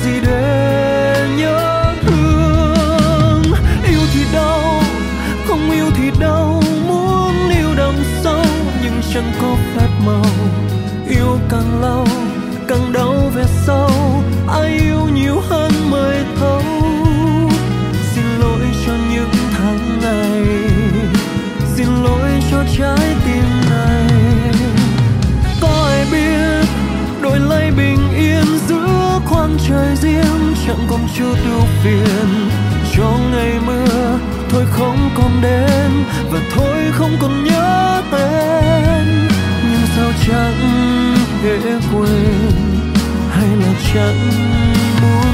gì để nhớ thương. Yêu thì đau, không yêu thì đau, muốn yêu đậm sâu nhưng chẳng có phép màu. Yêu càng lâu càng đau về sau, ai yêu nhiều hơn mới thấu. Xin lỗi cho những tháng ngày, xin lỗi cho trái tim này. Có ai biết đổi lấy bình yên giữa khoảng trời riêng, chẳng còn chút ưu phiền cho ngày mưa. Thôi không còn đến và thôi không còn nhớ tên, nhưng sao chẳng thể quên hay là chẳng muốn